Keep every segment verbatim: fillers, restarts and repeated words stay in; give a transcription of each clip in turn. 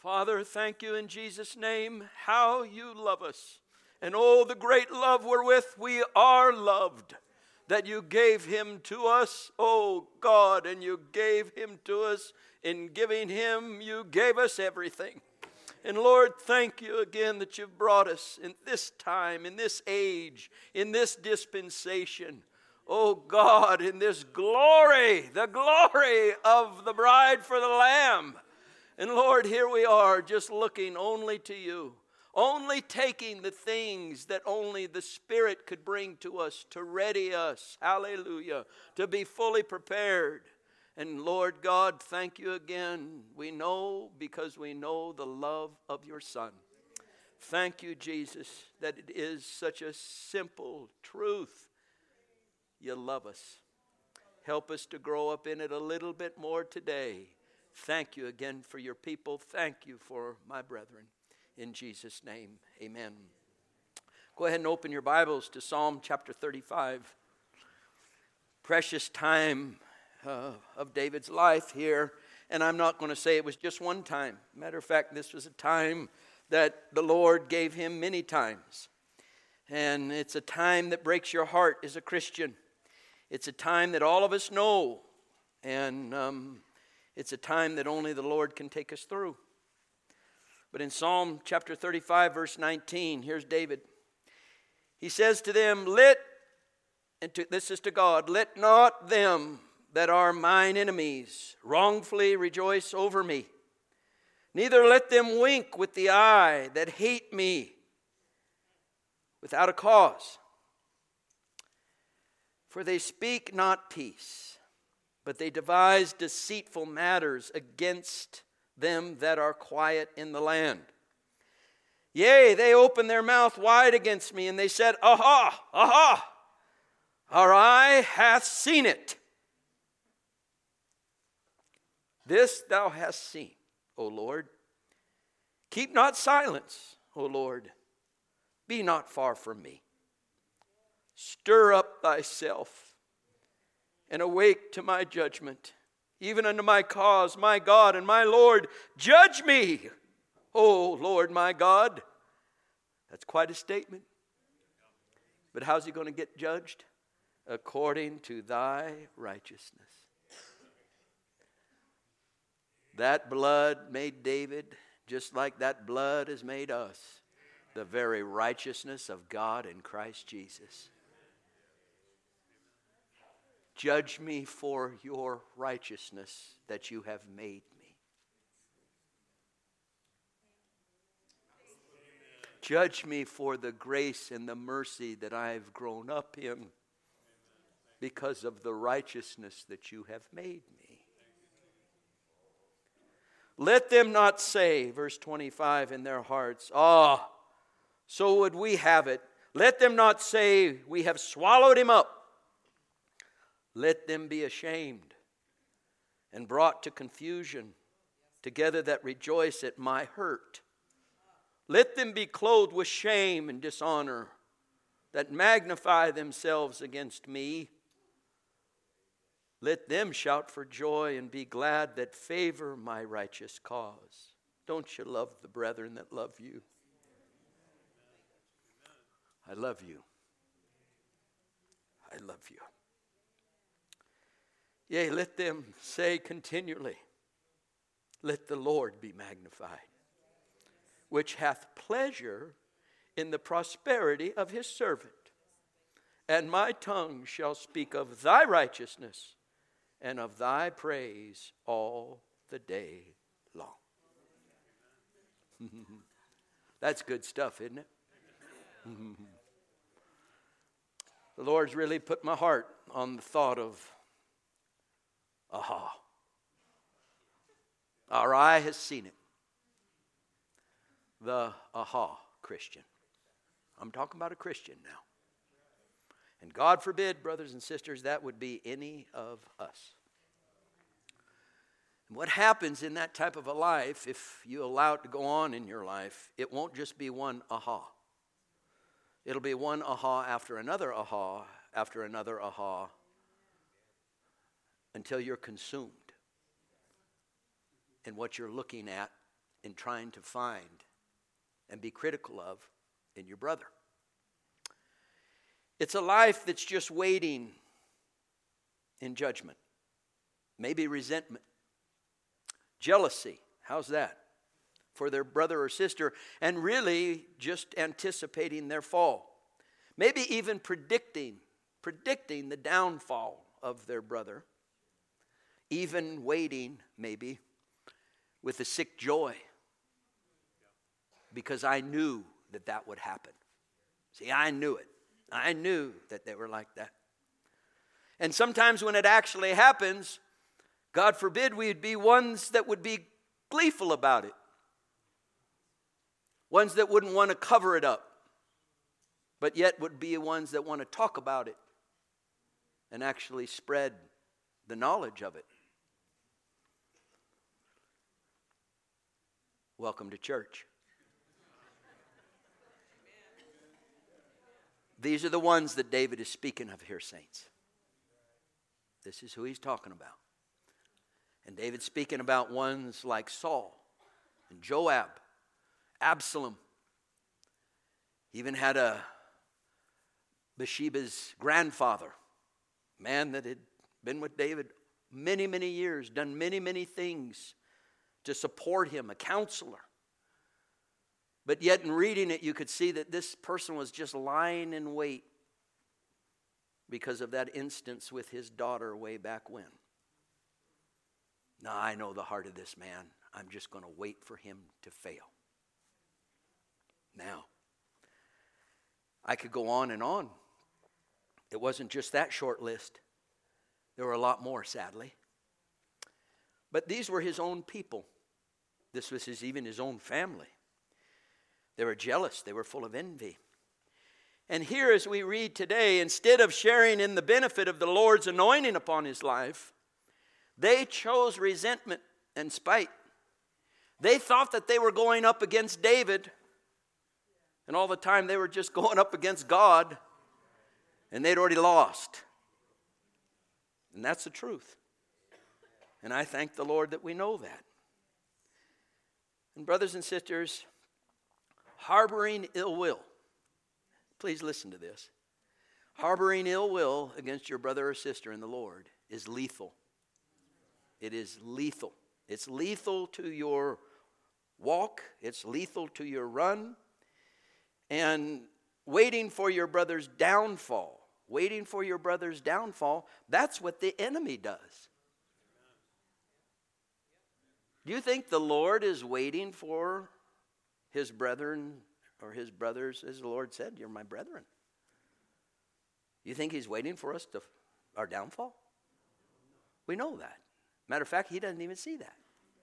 Father, thank you in Jesus' name, how you love us. And oh, the great love wherewith we are loved, that you gave him to us, oh God, and you gave him to us. In giving him, you gave us everything. And Lord, thank you again that you've brought us in this time, in this age, in this dispensation. Oh God, in this glory, the glory of the bride for the Lamb. And Lord, here we are just looking only to you, only taking the things that only the Spirit could bring to us to ready us, hallelujah, to be fully prepared. And Lord God, thank you again. We know because we know the love of your Son. Thank you, Jesus, that it is such a simple truth. You love us. Help us to grow up in it a little bit more today. Thank you again for your people. Thank you for my brethren. In Jesus' name, amen. Go ahead and open your Bibles to Psalm chapter thirty-five. Precious time uh, of David's life here. And I'm not going to say it was just one time. Matter of fact, this was a time that the Lord gave him many times. And it's a time that breaks your heart as a Christian. It's a time that all of us know. And um, it's a time that only the Lord can take us through. But in Psalm chapter thirty-five, verse nineteen, here's David. He says to them, let, and to, this is to God, let not them that are mine enemies wrongfully rejoice over me. Neither let them wink with the eye that hate me without a cause. For they speak not peace, but they devise deceitful matters against them that are quiet in the land. Yea, they opened their mouth wide against me, and they said, Aha, aha, our eye hath seen it. This thou hast seen, O Lord. Keep not silence, O Lord. Be not far from me. Stir up thyself, and awake to my judgment, even unto my cause, my God and my Lord. Judge me, O Lord my God. That's quite a statement. But how's he going to get judged? According to thy righteousness. That blood made David, just like that blood has made us, the very righteousness of God in Christ Jesus. Judge me for your righteousness that you have made me. Judge me for the grace and the mercy that I have grown up in because of the righteousness that you have made me. Let them not say, verse twenty-five, in their hearts, Ah, so would we have it. Let them not say, we have swallowed him up. Let them be ashamed and brought to confusion together that rejoice at my hurt. Let them be clothed with shame and dishonor that magnify themselves against me. Let them shout for joy and be glad that favor my righteous cause. Don't you love the brethren that love you? I love you. I love you. Yea, let them say continually, let the Lord be magnified, which hath pleasure in the prosperity of his servant. And my tongue shall speak of thy righteousness and of thy praise all the day long. That's good stuff, isn't it? The Lord's really put my heart on the thought of, aha, our eye has seen it. The aha Christian. I'm talking about a Christian now. And God forbid, brothers and sisters, that would be any of us. And what happens in that type of a life, if you allow it to go on in your life, it won't just be one aha. It'll be one aha after another aha after another aha until you're consumed in what you're looking at in trying to find and be critical of in your brother. It's a life that's just waiting in judgment. Maybe resentment, jealousy. How's that? For their brother or sister, and really just anticipating their fall. Maybe even predicting, predicting the downfall of their brother. Even waiting, maybe, with a sick joy. Because I knew that that would happen. See, I knew it. I knew that they were like that. And sometimes when it actually happens, God forbid we'd be ones that would be gleeful about it. Ones that wouldn't want to cover it up. But yet would be ones that want to talk about it. And actually spread the knowledge of it. Welcome to church. These are the ones that David is speaking of here, saints. This is who he's talking about. And David's speaking about ones like Saul and Joab, Absalom. He even had a Bathsheba's grandfather, a man that had been with David many, many years, done many, many things to support him, a counselor. But yet in reading it, you could see that this person was just lying in wait because of that instance with his daughter way back when. Now, I know the heart of this man. I'm just going to wait for him to fail. Now, I could go on and on. It wasn't just that short list. There were a lot more, sadly. But these were his own people. This was his, even his own family. They were jealous. They were full of envy. And here as we read today, instead of sharing in the benefit of the Lord's anointing upon his life, they chose resentment and spite. They thought that they were going up against David, and all the time they were just going up against God, and they'd already lost. And that's the truth. And I thank the Lord that we know that. And brothers and sisters, harboring ill will. Please listen to this. Harboring ill will against your brother or sister in the Lord is lethal. It is lethal. It's lethal to your walk. It's lethal to your run. And waiting for your brother's downfall, waiting for your brother's downfall, that's what the enemy does. Do you think the Lord is waiting for his brethren or his brothers, as the Lord said, you're my brethren? You think he's waiting for us to our downfall? We know that. Matter of fact, he doesn't even see that.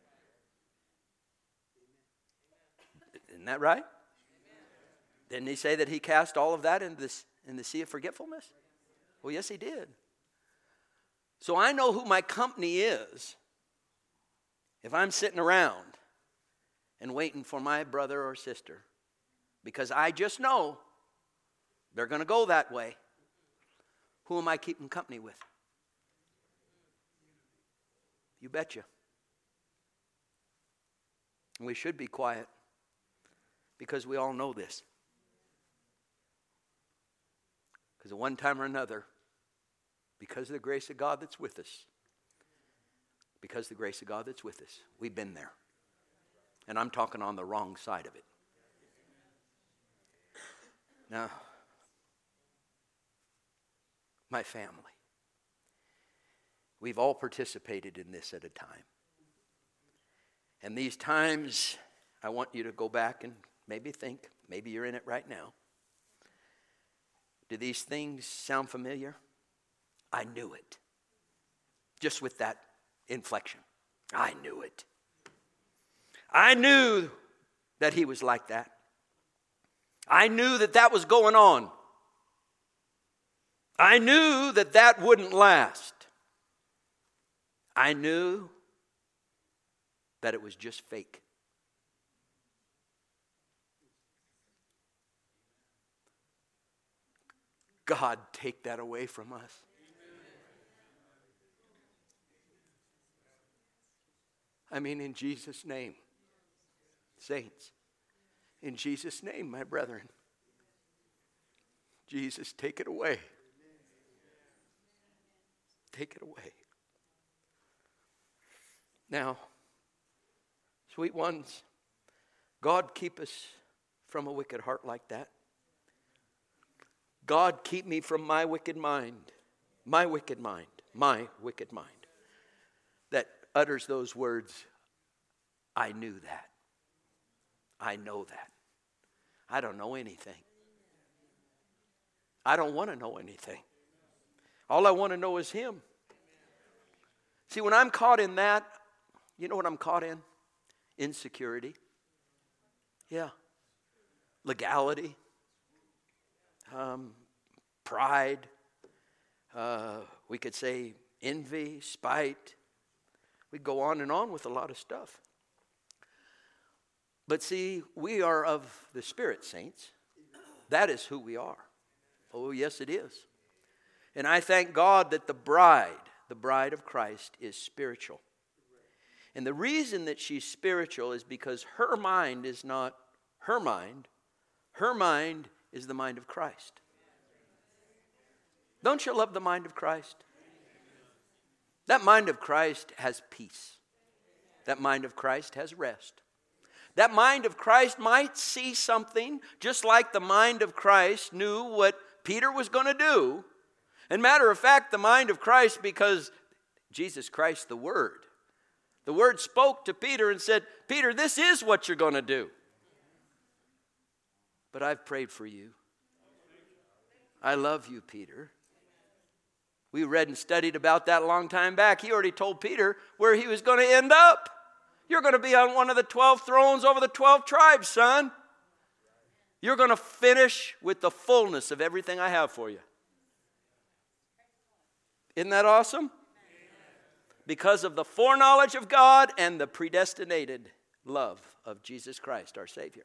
Isn't that right? Didn't he say that he cast all of that in, this, in the sea of forgetfulness? Well, yes, he did. So I know who my company is if I'm sitting around and waiting for my brother or sister, because I just know they're going to go that way. Who am I keeping company with? You betcha. And we should be quiet because we all know this. Because at one time or another, because of the grace of God that's with us, because of the grace of God that's with us, we've been there. And I'm talking on the wrong side of it. Now, my family, we've all participated in this at a time. And these times, I want you to go back and maybe think, maybe you're in it right now. Do these things sound familiar? I knew it. Just with that inflection. I knew it. I knew that he was like that. I knew that that was going on. I knew that that wouldn't last. I knew that it was just fake. God, take that away from us. I mean, in Jesus' name. Saints, in Jesus' name, my brethren, Jesus, take it away. Take it away. Now, sweet ones, God keep us from a wicked heart like that. God keep me from my wicked mind, my wicked mind, my wicked mind that utters those words, I knew that. I know that. I don't know anything. I don't want to know anything. All I want to know is Him. See, when I'm caught in that, you know what I'm caught in? Insecurity. Yeah. Legality. Um, pride. Uh, we could say envy, spite. We go on and on with a lot of stuff. But see, we are of the Spirit, saints. That is who we are. Oh, yes, it is. And I thank God that the bride, the bride of Christ, is spiritual. And the reason that she's spiritual is because her mind is not her mind. Her mind is the mind of Christ. Don't you love the mind of Christ? That mind of Christ has peace. That mind of Christ has rest. That mind of Christ might see something just like the mind of Christ knew what Peter was going to do. And matter of fact, the mind of Christ, because Jesus Christ, the Word, the Word spoke to Peter and said, Peter, this is what you're going to do. But I've prayed for you. I love you, Peter. We read and studied about that a long time back. He already told Peter where he was going to end up. You're going to be on one of the twelve thrones over the twelve tribes, son. You're going to finish with the fullness of everything I have for you. Isn't that awesome? Because of the foreknowledge of God and the predestinated love of Jesus Christ, our Savior.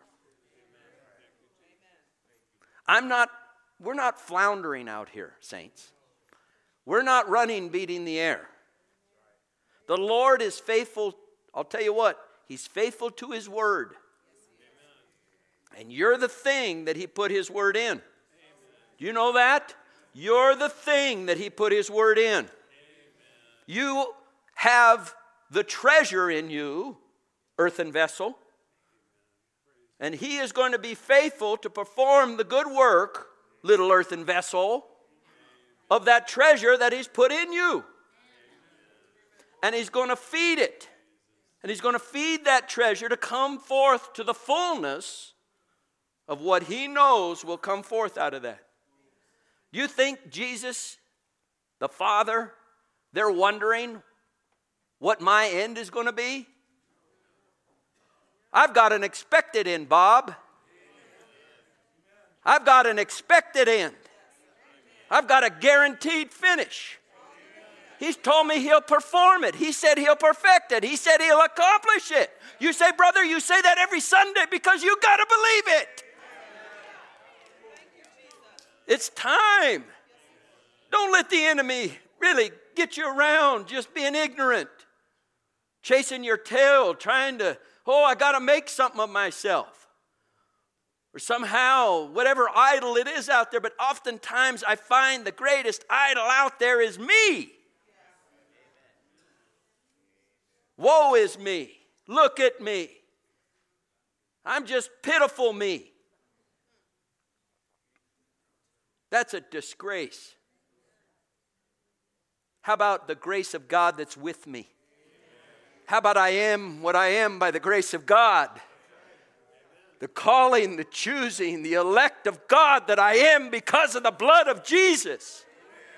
I'm not, we're not floundering out here, saints. We're not running, beating the air. The Lord is faithful. I'll tell you what, He's faithful to His word. And you're the thing that He put His word in. Do you know that? You're the thing that He put His word in. You have the treasure in you, earthen vessel. And He is going to be faithful to perform the good work, little earthen vessel, of that treasure that He's put in you. And He's going to feed it. And He's going to feed that treasure to come forth to the fullness of what He knows will come forth out of that. You think Jesus, the Father, they're wondering what my end is going to be? I've got an expected end, Bob. I've got an expected end. I've got a guaranteed finish. He's told me He'll perform it. He said He'll perfect it. He said He'll accomplish it. You say, brother, you say that every Sunday because you got to believe it. It's time. Don't let the enemy really get you around just being ignorant, chasing your tail, trying to, oh, I got to make something of myself. Or somehow, whatever idol it is out there, but oftentimes I find the greatest idol out there is me. Woe is me. Look at me. I'm just pitiful me. That's a disgrace. How about the grace of God that's with me? How about I am what I am by the grace of God? The calling, the choosing, the elect of God that I am because of the blood of Jesus.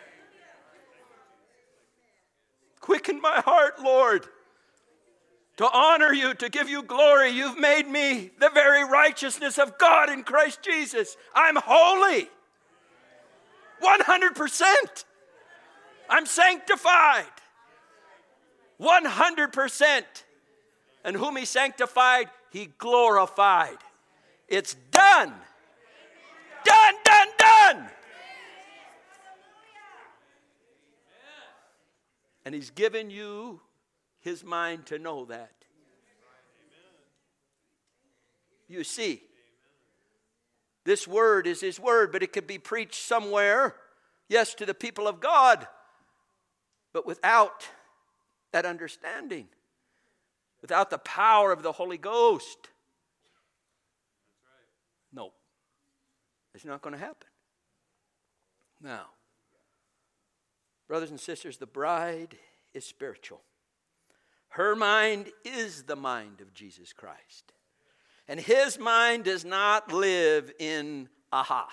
Quicken my heart, Lord, to honor you, to give you glory. You've made me the very righteousness of God in Christ Jesus. I'm holy. one hundred percent. I'm sanctified. one hundred percent. And whom He sanctified, He glorified. It's done. Done, done, done. And He's given you His mind to know that. You see, this word is his word, but it could be preached somewhere, yes, to the people of God, but without that understanding, without the power of the Holy Ghost. No, it's not going to happen. Now, brothers and sisters, the bride is spiritual. Her mind is the mind of Jesus Christ. And his mind does not live in aha.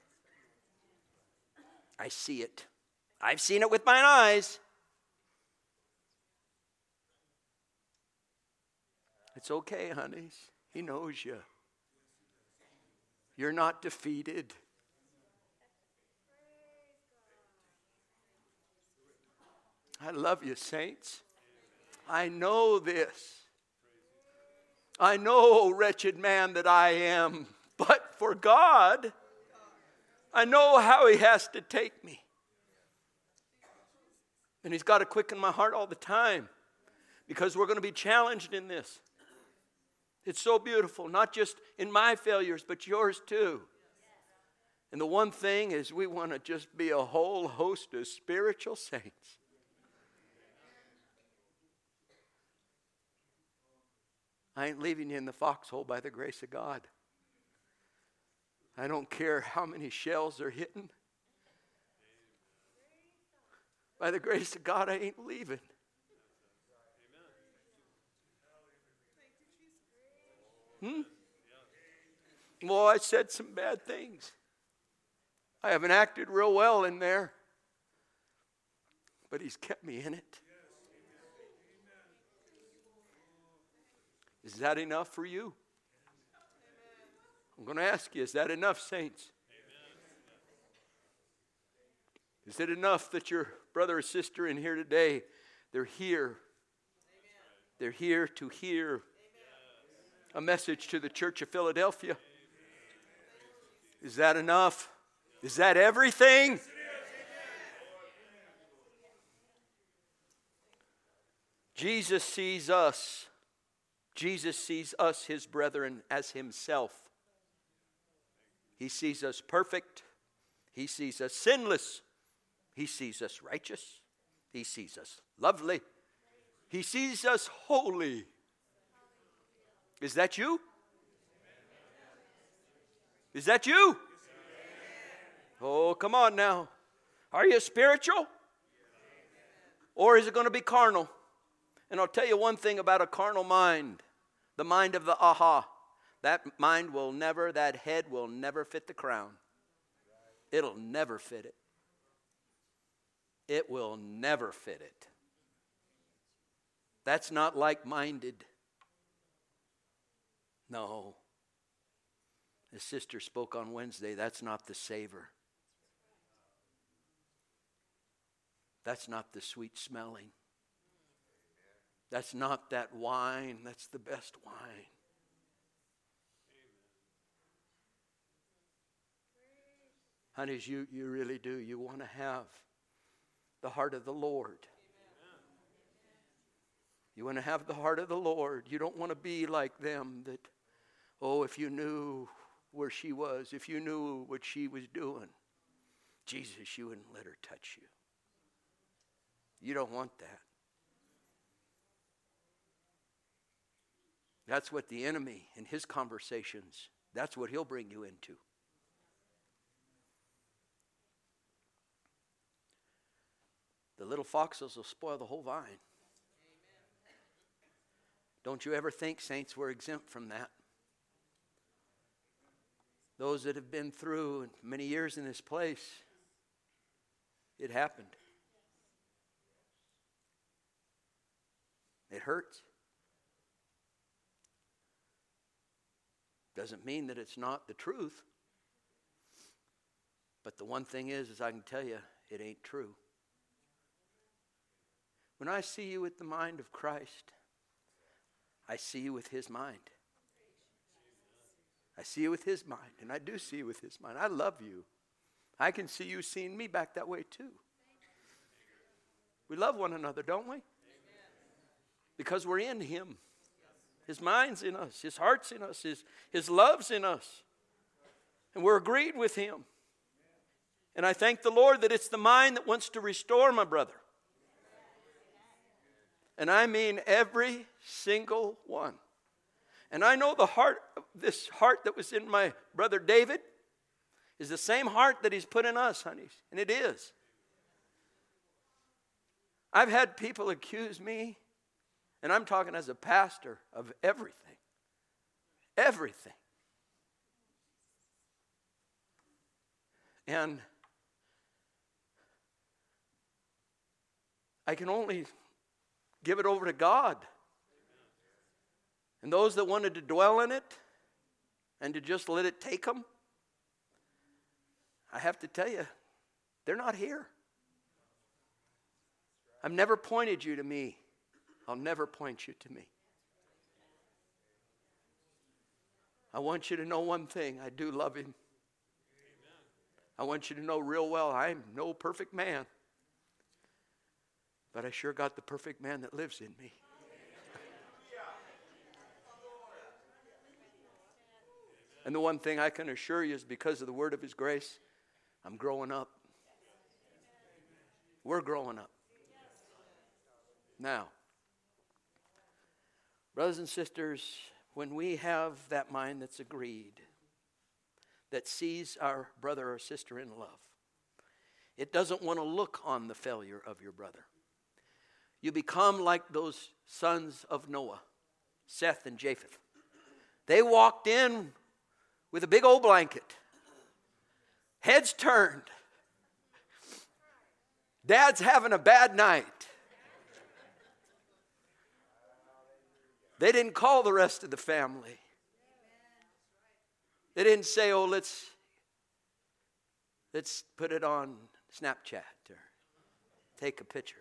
I see it. I've seen it with my eyes. It's okay, honeys. He knows you. You're not defeated. I love you, saints. I know this. I know, wretched man that I am. But for God, I know how he has to take me. And he's got to quicken my heart all the time, because we're going to be challenged in this. It's so beautiful, not just in my failures, but yours too. And the one thing is, we want to just be a whole host of spiritual saints. I ain't leaving you in the foxhole by the grace of God. I don't care how many shells are hitting. By the grace of God, I ain't leaving. Hmm? Well, I said some bad things. I haven't acted real well in there. But he's kept me in it. Is that enough for you? I'm going to ask you, is that enough, saints? Is it enough that your brother or sister in here today, they're here. They're here to hear a message to the church of Philadelphia? Is that enough? Is that everything? Jesus sees us. Jesus sees us, his brethren, as himself. He sees us perfect. He sees us sinless. He sees us righteous. He sees us lovely. He sees us holy. Is that you? Is that you? Oh, come on now. Are you spiritual? Or is it going to be carnal? And I'll tell you one thing about a carnal mind. The mind of the aha. That mind will never, that head will never fit the crown. It'll never fit it. It will never fit it. That's not like-minded. No. The sister spoke on Wednesday. That's not the savor. That's not the sweet smelling. That's not that wine. That's the best wine. Honeys, you, you really do. You want to have the heart of the Lord. You want to have the heart of the Lord. You don't want to be like them that, oh, if you knew where she was, if you knew what she was doing, Jesus, you wouldn't let her touch you. You don't want that. That's what the enemy in his conversations, that's what he'll bring you into. The little foxes will spoil the whole vine. Amen. Don't you ever think, saints, we're exempt from that. Those that have been through many years in this place, it happened. It hurts. Doesn't mean that it's not the truth. But the one thing is, is I can tell you, it ain't true. When I see you with the mind of Christ, I see you with his mind. I see you with his mind, and I do see you with his mind. I love you. I can see you seeing me back that way too. We love one another, don't we? Because we're in him. His mind's in us. His heart's in us. His, his love's in us. And we're agreed with Him. And I thank the Lord that it's the mind that wants to restore my brother. And I mean every single one. And I know the heart, this heart that was in my brother David is the same heart that He's put in us, honeys. And it is. I've had people accuse me, and I'm talking as a pastor, of everything. Everything. And I can only give it over to God. And those that wanted to dwell in it and to just let it take them, I have to tell you, they're not here. I've never pointed you to me. I'll never point you to me. I want you to know one thing. I do love Him. I want you to know real well, I'm no perfect man. But I sure got the perfect man that lives in me. And the one thing I can assure you is because of the word of His grace, I'm growing up. We're growing up. Now, brothers and sisters, when we have that mind that's agreed, that sees our brother or sister in love, it doesn't want to look on the failure of your brother. You become like those sons of Noah, Seth and Japheth. They walked in with a big old blanket, heads turned. Dad's having a bad night. They didn't call the rest of the family. They didn't say, oh, let's, let's put it on Snapchat or take a picture.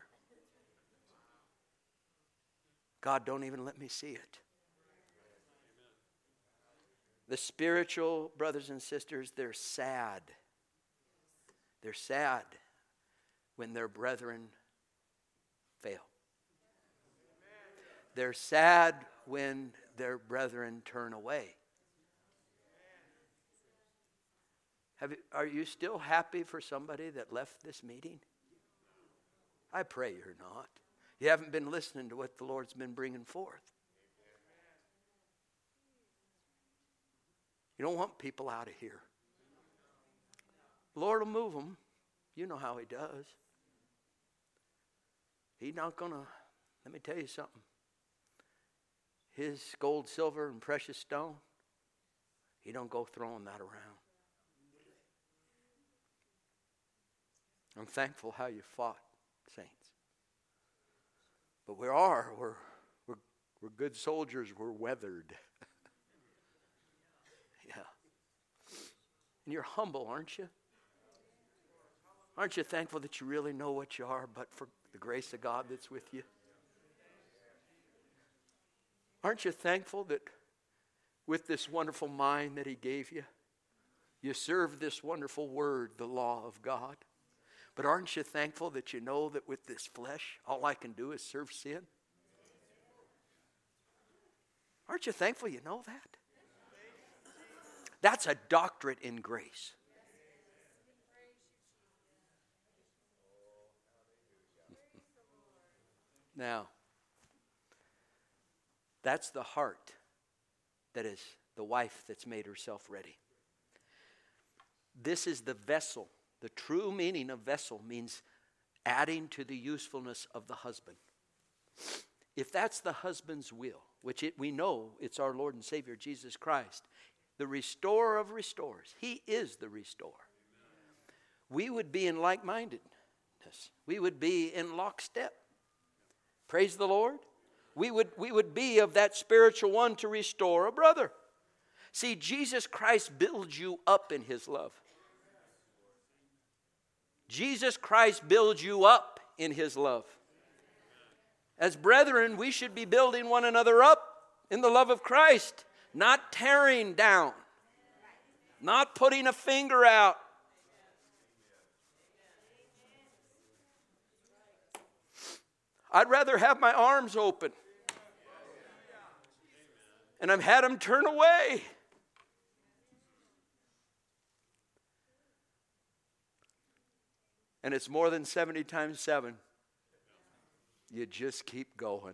God, don't even let me see it. The spiritual brothers and sisters, they're sad. They're sad when their brethren fail. They're sad when their brethren turn away. Have you, are you still happy for somebody that left this meeting? I pray you're not. You haven't been listening to what the Lord's been bringing forth. You don't want people out of here. The Lord will move them. You know how He does. He's not going to, let me tell you something. His gold, silver, and precious stone, He don't go throwing that around. I'm thankful how you fought, saints. But we are, we're, we're, we're good soldiers, we're weathered. Yeah. And you're humble, aren't you? Aren't you thankful that you really know what you are, but for the grace of God that's with you? Aren't you thankful that with this wonderful mind that He gave you, you serve this wonderful word, the law of God? But aren't you thankful that you know that with this flesh, all I can do is serve sin? Aren't you thankful you know that? That's a doctorate in grace. Now, that's the heart that is the wife that's made herself ready. This is the vessel. The true meaning of vessel means adding to the usefulness of the husband. If that's the husband's will, which it, we know it's our Lord and Savior Jesus Christ, the restorer of restorers. He is the restorer. We would be in like-mindedness. We would be in lockstep. Praise the Lord. We would, we would be of that spiritual one to restore a brother. See, Jesus Christ builds you up in His love. Jesus Christ builds you up in His love. As brethren, we should be building one another up in the love of Christ, not tearing down, not putting a finger out. I'd rather have my arms open. And I've had them turn away. And it's more than seventy times seven. You just keep going.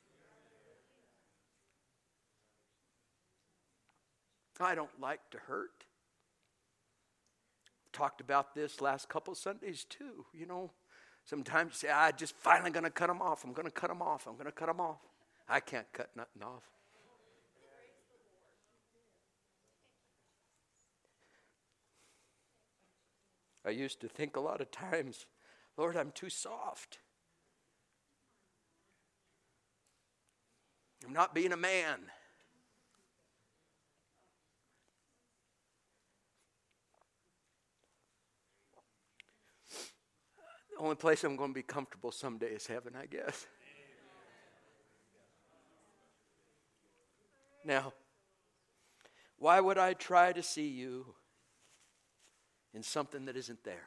I don't like to hurt. Talked about this last couple Sundays too. You know, sometimes you say, I'm just finally going to cut them off. I'm going to cut them off. I'm going to cut them off. I can't cut nothing off. I used to think a lot of times, Lord, I'm too soft. I'm not being a man. The only place I'm going to be comfortable someday is heaven, I guess. Now, why would I try to see you in something that isn't there?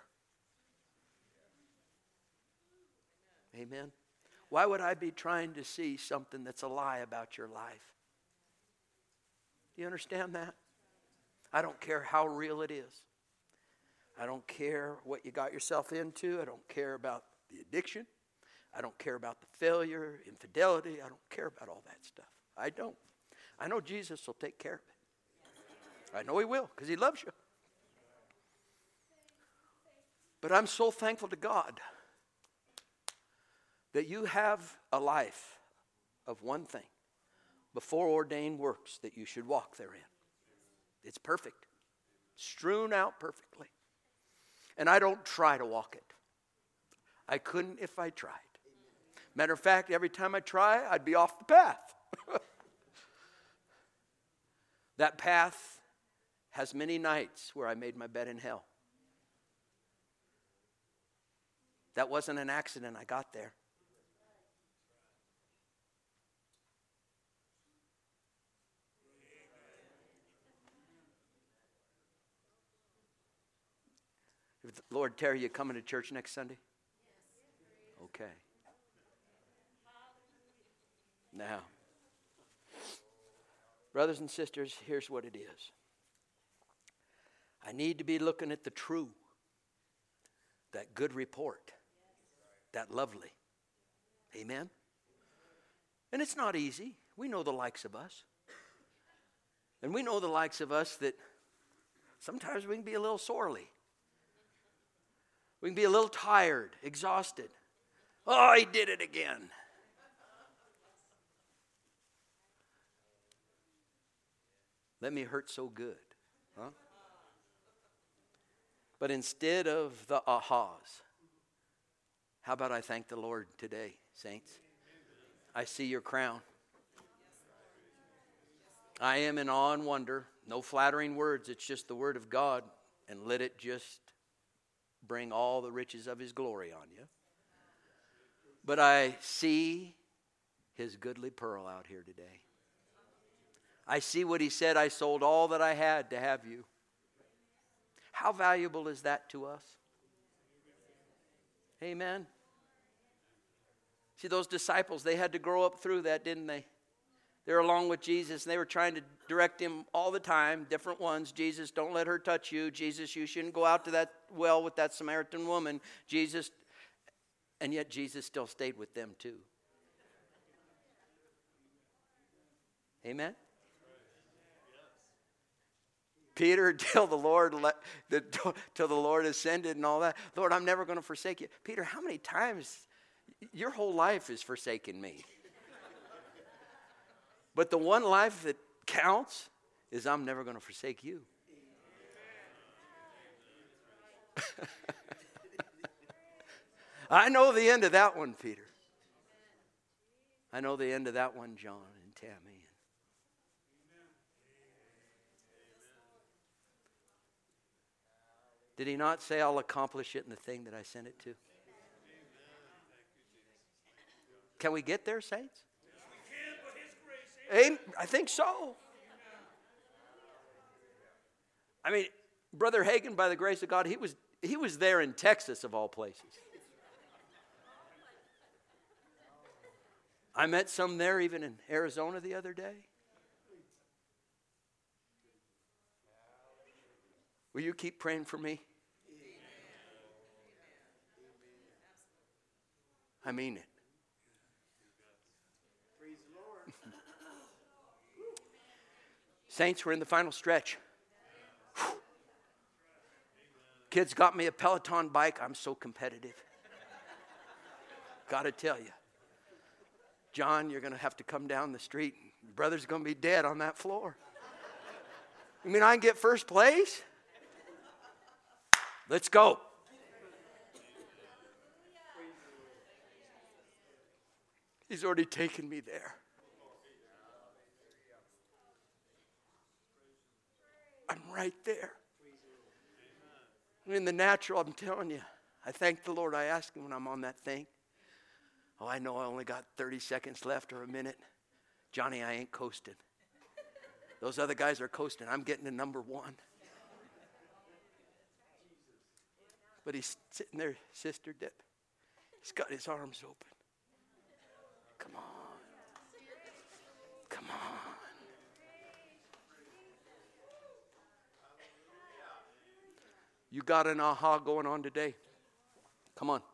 Amen. Why would I be trying to see something that's a lie about your life? Do you understand that? I don't care how real it is. I don't care what you got yourself into. I don't care about the addiction. I don't care about the failure, infidelity. I don't care about all that stuff. I don't. I know Jesus will take care of it. I know he will, because he loves you. But I'm so thankful to God that you have a life of one thing, before ordained works that you should walk therein. It's perfect, strewn out perfectly. And I don't try to walk it. I couldn't if I tried. Matter of fact, every time I try, I'd be off the path. That path has many nights where I made my bed in hell. That wasn't an accident. I got there. Lord, Terry, you coming to church next Sunday? Okay. Now, brothers and sisters, here's what it is. I need to be looking at the true, that good report, that lovely. Amen? And it's not easy. We know the likes of us. And we know the likes of us that sometimes we can be a little sorely. We can be a little tired, exhausted. Oh, he did it again. Let me hurt so good. Huh? But instead of the ahas, how about I thank the Lord today, saints? I see your crown. I am in awe and wonder. No flattering words. It's just the word of God. And let it just bring all the riches of his glory on you. But I see his goodly pearl out here today. I see what he said, I sold all that I had to have you. How valuable is that to us? Amen. See, those disciples, they had to grow up through that, didn't they? They were along with Jesus, and they were trying to direct him all the time, different ones. Jesus, don't let her touch you. Jesus, you shouldn't go out to that well with that Samaritan woman. Jesus, and yet Jesus still stayed with them too. Amen? Peter, till the Lord till the Lord ascended and all that. Lord, I'm never going to forsake you. Peter, how many times? Your whole life is forsaking me. But the one life that counts is I'm never going to forsake you. I know the end of that one, Peter. I know the end of that one, John and Tammy. Did he not say, I'll accomplish it in the thing that I sent it to? Can we get there, saints? Amen. I think so. I mean, Brother Hagin, by the grace of God, he was he was there in Texas, of all places. I met some there even in Arizona the other day. Will you keep praying for me? I mean it. Saints, we're in the final stretch. Whew. Kids got me a Peloton bike. I'm so competitive. Got to tell you. John, you're going to have to come down the street. Your brother's going to be dead on that floor. You mean I can get first place? Let's go. He's already taken me there. I'm right there. In the natural, I'm telling you, I thank the Lord. I ask him when I'm on that thing. Oh, I know I only got thirty seconds left or a minute. Johnny, I ain't coasting. Those other guys are coasting. I'm getting to number one. But he's sitting there, Sister Dip. He's got his arms open. Come on. Come on. You got an aha going on today? Come on.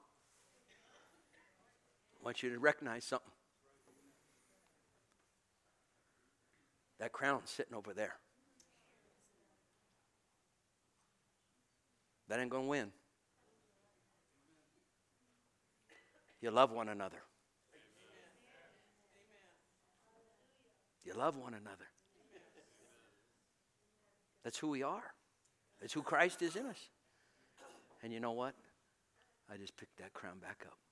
I want you to recognize something. That crown's sitting over there. That ain't going to win. You love one another. You love one another. That's who we are. That's who Christ is in us. And you know what? I just picked that crown back up.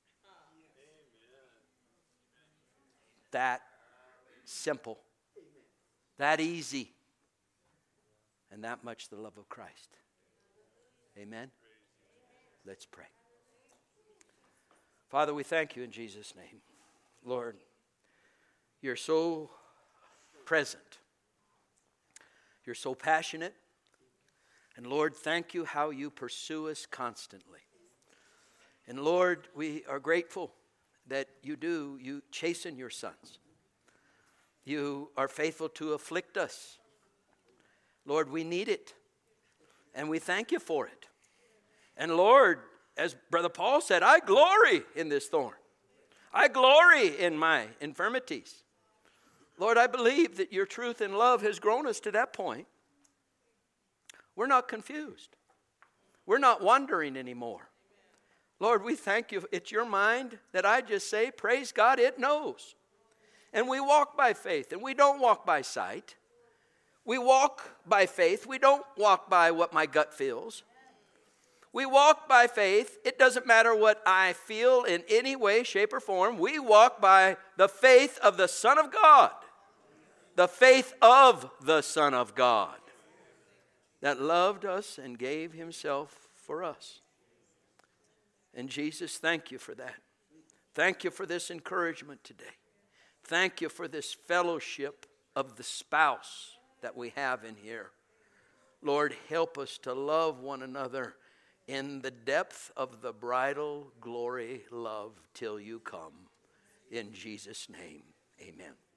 That simple. That easy. And that much the love of Christ. Amen? Let's pray. Father, we thank you in Jesus' name. Lord, you're so present. You're so passionate. And Lord, thank you how you pursue us constantly. And Lord, we are grateful that you do, you chasten your sons. You are faithful to afflict us. Lord, we need it. And we thank you for it. And Lord, as Brother Paul said, I glory in this thorn. I glory in my infirmities. Lord, I believe that your truth and love has grown us to that point. We're not confused. We're not wondering anymore. Lord, we thank you. It's your mind that I just say, praise God, it knows. And we walk by faith, and we don't walk by sight. We walk by faith. We don't walk by what my gut feels. We walk by faith. It doesn't matter what I feel in any way, shape, or form. We walk by the faith of the Son of God. The faith of the Son of God that loved us and gave himself for us. And Jesus, thank you for that. Thank you for this encouragement today. Thank you for this fellowship of the spouse that we have in here. Lord, help us to love one another in the depth of the bridal glory love till you come. In Jesus' name, amen.